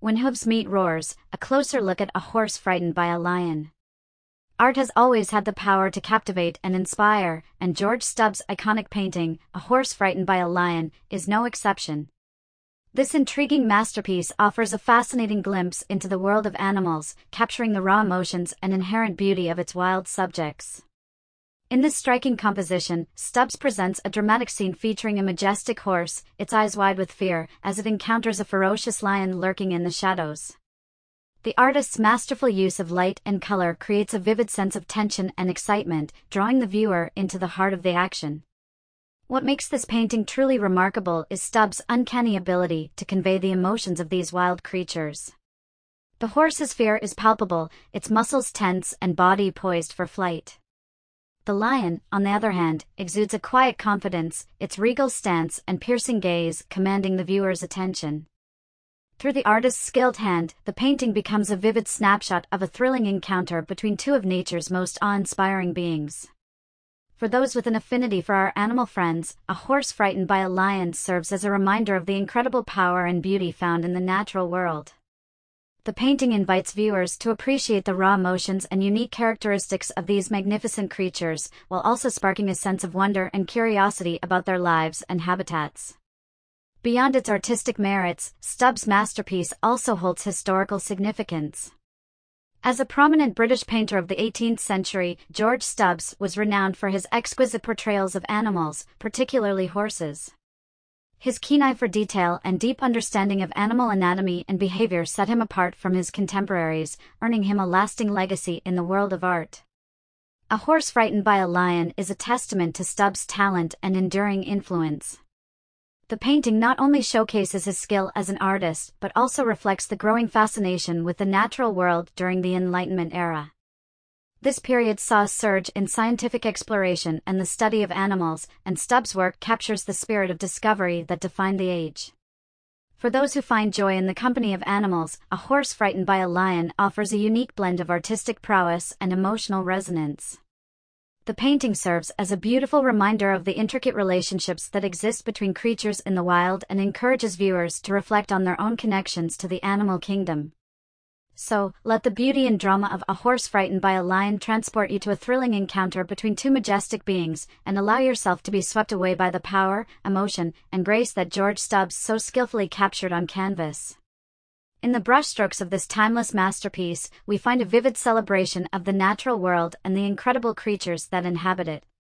When hooves meet roars, a closer look at a horse frightened by a lion. Art has always had the power to captivate and inspire, and George Stubbs' iconic painting, A Horse Frightened by a Lion, is no exception. This intriguing masterpiece offers a fascinating glimpse into the world of animals, capturing the raw emotions and inherent beauty of its wild subjects. In this striking composition, Stubbs presents a dramatic scene featuring a majestic horse, its eyes wide with fear, as it encounters a ferocious lion lurking in the shadows. The artist's masterful use of light and color creates a vivid sense of tension and excitement, drawing the viewer into the heart of the action. What makes this painting truly remarkable is Stubbs' uncanny ability to convey the emotions of these wild creatures. The horse's fear is palpable, its muscles tense and body poised for flight. The lion, on the other hand, exudes a quiet confidence, its regal stance and piercing gaze commanding the viewer's attention. Through the artist's skilled hand, the painting becomes a vivid snapshot of a thrilling encounter between two of nature's most awe-inspiring beings. For those with an affinity for our animal friends, A Horse Frightened by a Lion serves as a reminder of the incredible power and beauty found in the natural world. The painting invites viewers to appreciate the raw emotions and unique characteristics of these magnificent creatures, while also sparking a sense of wonder and curiosity about their lives and habitats. Beyond its artistic merits, Stubbs' masterpiece also holds historical significance. As a prominent British painter of the 18th century, George Stubbs was renowned for his exquisite portrayals of animals, particularly horses. His keen eye for detail and deep understanding of animal anatomy and behavior set him apart from his contemporaries, earning him a lasting legacy in the world of art. A Horse Frightened by a Lion is a testament to Stubbs' talent and enduring influence. The painting not only showcases his skill as an artist but also reflects the growing fascination with the natural world during the Enlightenment era. This period saw a surge in scientific exploration and the study of animals, and Stubbs' work captures the spirit of discovery that defined the age. For those who find joy in the company of animals, A Horse Frightened by a Lion offers a unique blend of artistic prowess and emotional resonance. The painting serves as a beautiful reminder of the intricate relationships that exist between creatures in the wild and encourages viewers to reflect on their own connections to the animal kingdom. So, let the beauty and drama of A Horse Frightened by a Lion transport you to a thrilling encounter between two majestic beings, and allow yourself to be swept away by the power, emotion, and grace that George Stubbs so skillfully captured on canvas. In the brushstrokes of this timeless masterpiece, we find a vivid celebration of the natural world and the incredible creatures that inhabit it.